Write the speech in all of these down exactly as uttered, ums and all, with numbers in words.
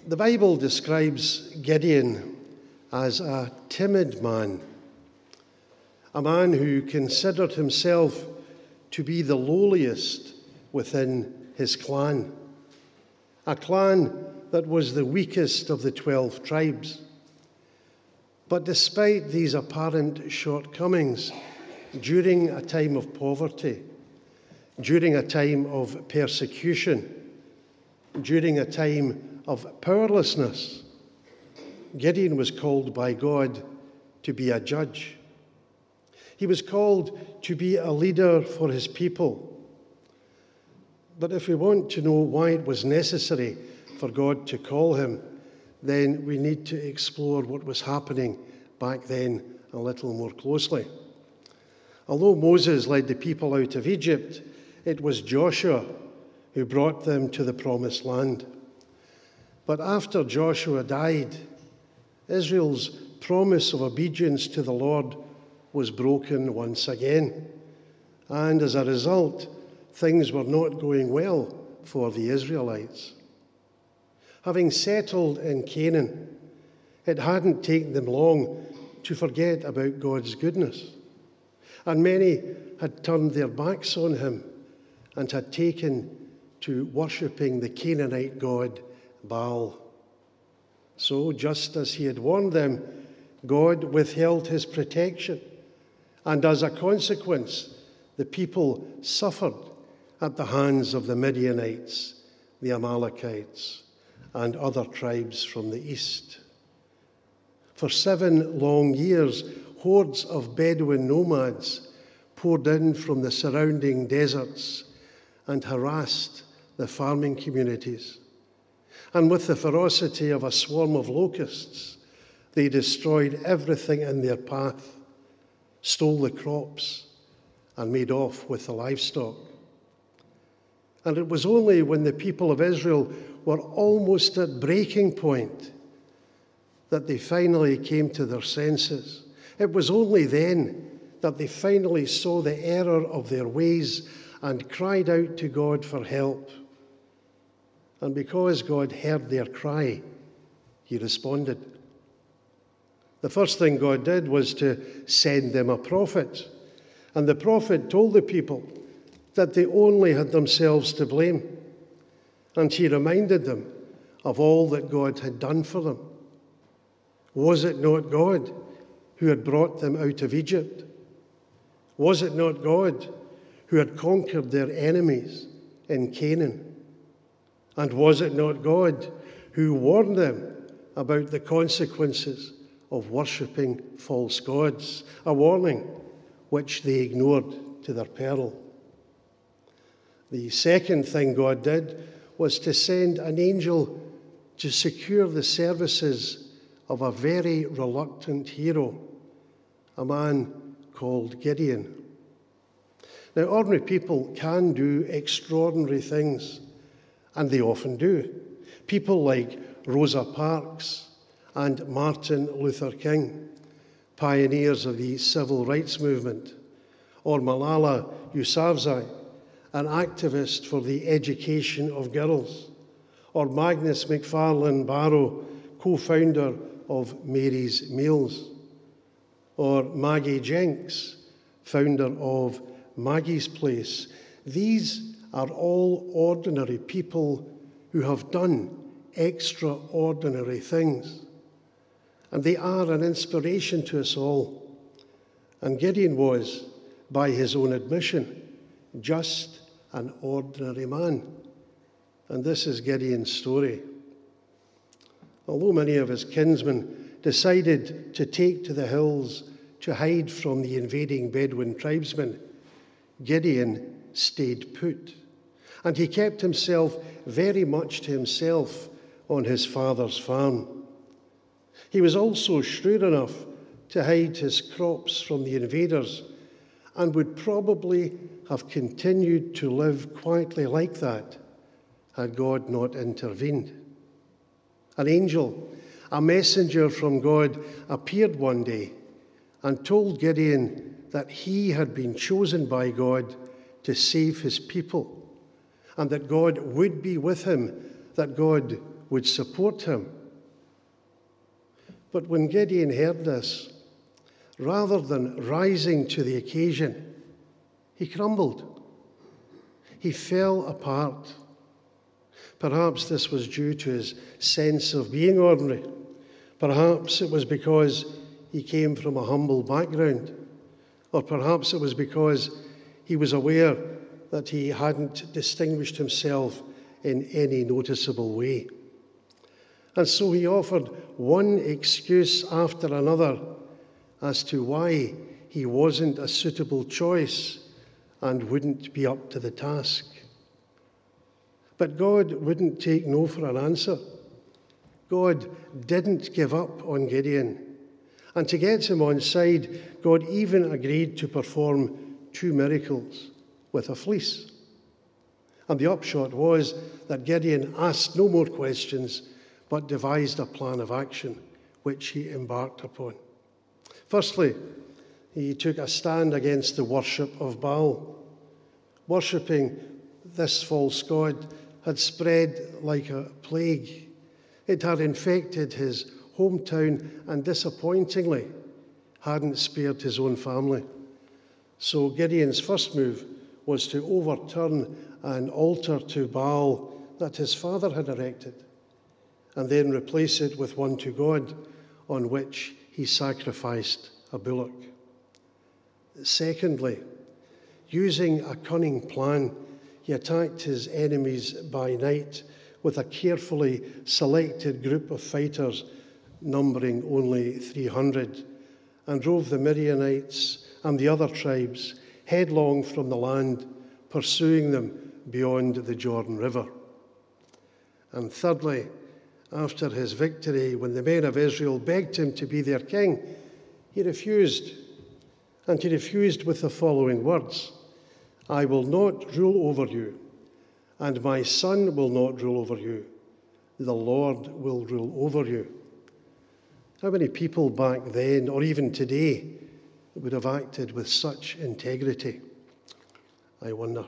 The Bible describes Gideon as a timid man, a man who considered himself to be the lowliest within his clan, a clan that was the weakest of the twelve tribes. But despite these apparent shortcomings, during a time of poverty, during a time of persecution, during a time of powerlessness, Gideon was called by God to be a judge. He was called to be a leader for his people. But if we want to know why it was necessary for God to call him, then we need to explore what was happening back then a little more closely. Although Moses led the people out of Egypt, it was Joshua who brought them to the promised land. But after Joshua died, Israel's promise of obedience to the Lord was broken once again. And as a result, things were not going well for the Israelites. Having settled in Canaan, it hadn't taken them long to forget about God's goodness. And many had turned their backs on him and had taken to worshipping the Canaanite god Baal. So, just as he had warned them, God withheld his protection, and as a consequence, the people suffered at the hands of the Midianites, the Amalekites, and other tribes from the east. For seven long years, hordes of Bedouin nomads poured in from the surrounding deserts and harassed the farming communities. And with the ferocity of a swarm of locusts, they destroyed everything in their path, stole the crops, and made off with the livestock. And it was only when the people of Israel were almost at breaking point that they finally came to their senses. It was only then that they finally saw the error of their ways and cried out to God for help. And because God heard their cry, he responded. The first thing God did was to send them a prophet. And the prophet told the people that they only had themselves to blame. And he reminded them of all that God had done for them. Was it not God who had brought them out of Egypt? Was it not God who had conquered their enemies in Canaan? And was it not God who warned them about the consequences of worshipping false gods, a warning which they ignored to their peril? The second thing God did was to send an angel to secure the services of a very reluctant hero, a man called Gideon. Now, ordinary people can do extraordinary things, and they often do. People like Rosa Parks and Martin Luther King, pioneers of the civil rights movement, or Malala Yousafzai, an activist for the education of girls, or Magnus McFarlane Barrow, co-founder of Mary's Meals, or Maggie Jenks, founder of Maggie's Place. These are all ordinary people who have done extraordinary things. And they are an inspiration to us all. And Gideon was, by his own admission, just an ordinary man. And this is Gideon's story. Although many of his kinsmen decided to take to the hills to hide from the invading Bedouin tribesmen, Gideon stayed put. And he kept himself very much to himself on his father's farm. He was also shrewd enough to hide his crops from the invaders, and would probably have continued to live quietly like that had God not intervened. An angel, a messenger from God, appeared one day and told Gideon that he had been chosen by God to save his people, and that God would be with him, that God would support him. But when Gideon heard this, rather than rising to the occasion, he crumbled. He fell apart. Perhaps this was due to his sense of being ordinary. Perhaps it was because he came from a humble background. Or perhaps it was because he was aware that he hadn't distinguished himself in any noticeable way. And so he offered one excuse after another as to why he wasn't a suitable choice and wouldn't be up to the task. But God wouldn't take no for an answer. God didn't give up on Gideon. And to get him on side, God even agreed to perform two miracles with a fleece. And the upshot was that Gideon asked no more questions, but devised a plan of action, which he embarked upon. Firstly, he took a stand against the worship of Baal. Worshipping this false god had spread like a plague. It had infected his hometown and, disappointingly, hadn't spared his own family. So Gideon's first move was to overturn an altar to Baal that his father had erected, and then replace it with one to God, on which he sacrificed a bullock. Secondly, using a cunning plan, he attacked his enemies by night with a carefully selected group of fighters numbering only three hundred, and drove the Midianites and the other tribes headlong from the land, pursuing them beyond the Jordan River. And thirdly, after his victory, when the men of Israel begged him to be their king, he refused. And he refused with the following words: "I will not rule over you, and my son will not rule over you. The Lord will rule over you." How many people back then, or even today, would have acted with such integrity? I wonder.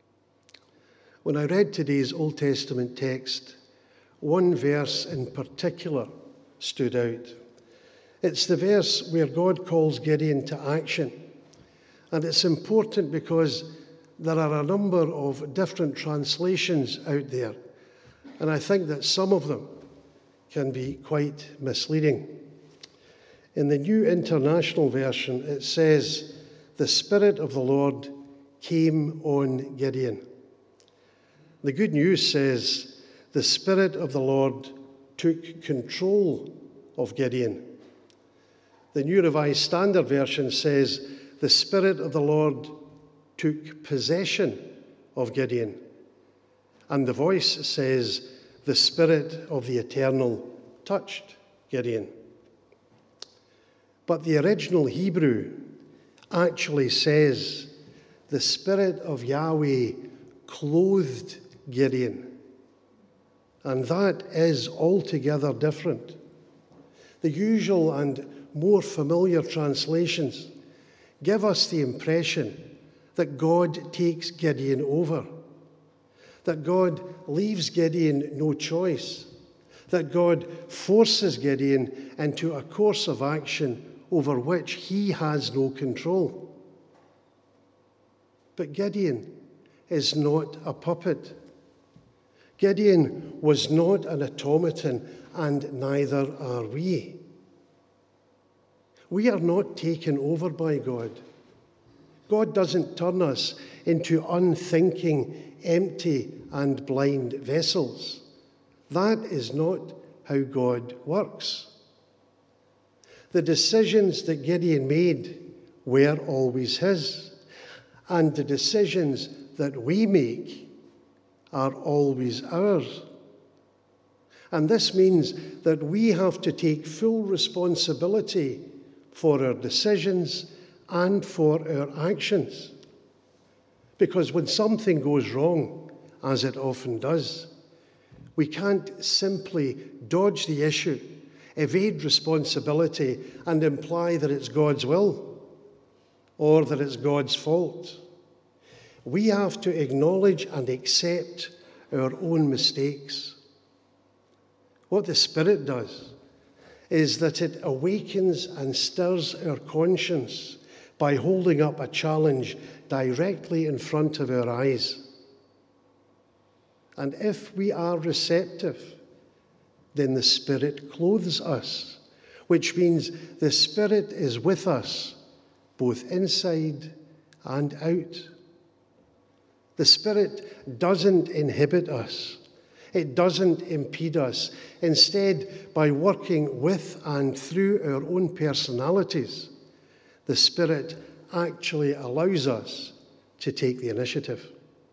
When I read today's Old Testament text, one verse in particular stood out. It's the verse where God calls Gideon to action. And it's important because there are a number of different translations out there, and I think that some of them can be quite misleading. In the New International Version, it says, "The Spirit of the Lord came on Gideon." The Good News says, "The Spirit of the Lord took control of Gideon." The New Revised Standard Version says, "The Spirit of the Lord took possession of Gideon." And the Voice says, "The Spirit of the Eternal touched Gideon." But the original Hebrew actually says, "The Spirit of Yahweh clothed Gideon." And that is altogether different. The usual and more familiar translations give us the impression that God takes Gideon over, that God leaves Gideon no choice, that God forces Gideon into a course of action over which he has no control. But Gideon is not a puppet. Gideon was not an automaton, and neither are we. We are not taken over by God. God doesn't turn us into unthinking, empty, and blind vessels. That is not how God works. The decisions that Gideon made were always his, and the decisions that we make are always ours. And this means that we have to take full responsibility for our decisions and for our actions. Because when something goes wrong, as it often does, we can't simply dodge the issue, evade responsibility, and imply that it's God's will or that it's God's fault. We have to acknowledge and accept our own mistakes. What the Spirit does is that it awakens and stirs our conscience by holding up a challenge directly in front of our eyes. And if we are receptive, then the Spirit clothes us, which means the Spirit is with us, both inside and out. The Spirit doesn't inhibit us. It doesn't impede us. Instead, by working with and through our own personalities, the Spirit actually allows us to take the initiative.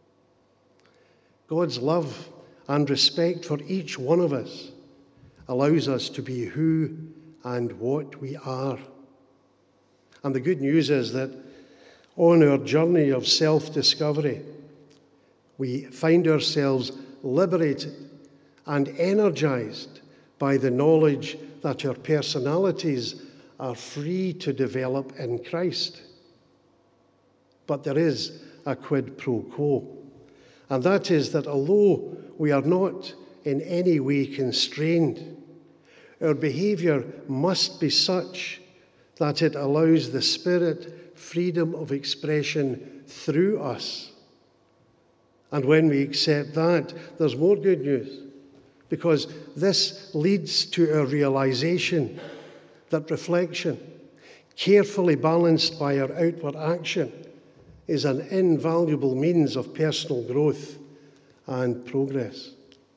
God's love and respect for each one of us allows us to be who and what we are. And the good news is that on our journey of self-discovery, we find ourselves liberated and energized by the knowledge that our personalities are free to develop in Christ. But there is a quid pro quo, and that is that although we are not in any way constrained, our behavior must be such that it allows the Spirit freedom of expression through us. And when we accept that, there's more good news, because this leads to our realization that reflection, carefully balanced by our outward action, is an invaluable means of personal growth and progress.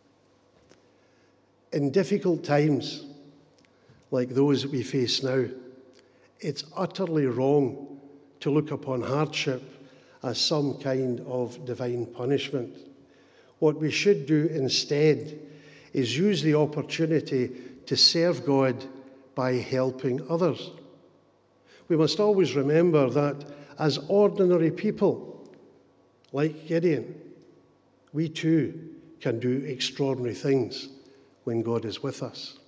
In difficult times like those we face now, it's utterly wrong to look upon hardship as some kind of divine punishment. What we should do instead is use the opportunity to serve God by helping others. We must always remember that as ordinary people, like Gideon, we too can do extraordinary things when God is with us.